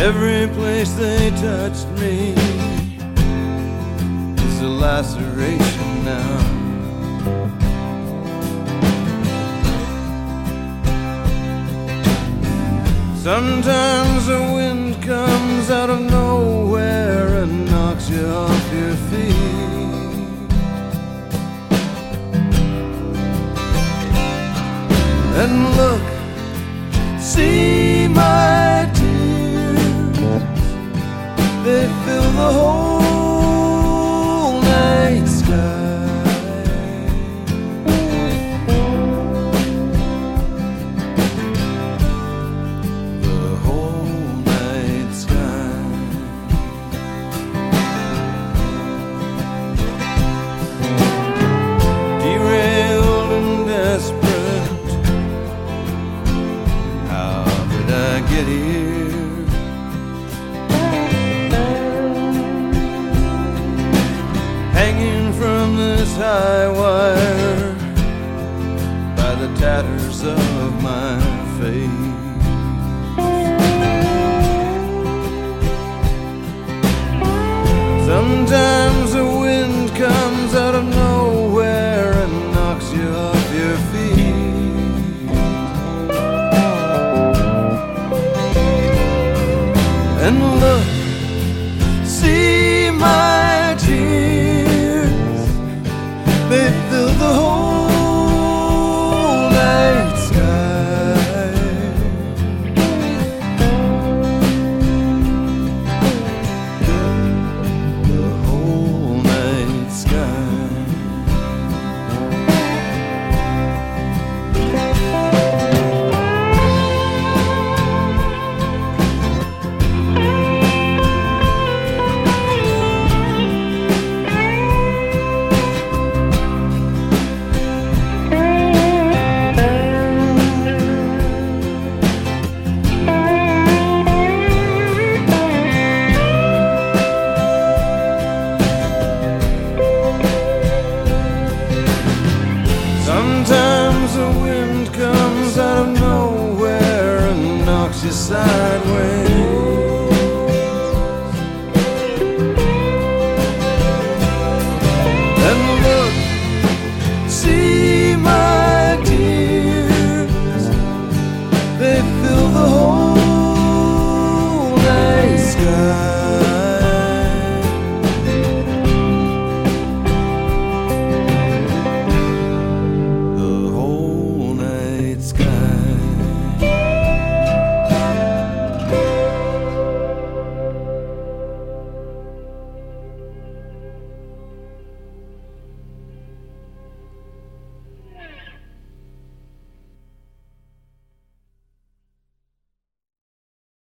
Every place they touched me is a laceration now. Sometimes the wind comes out of nowhere and knocks you off your feet. And look, see my tears, they fill the whole night sky. Get here, hanging from this high wire by the tatters of my faith.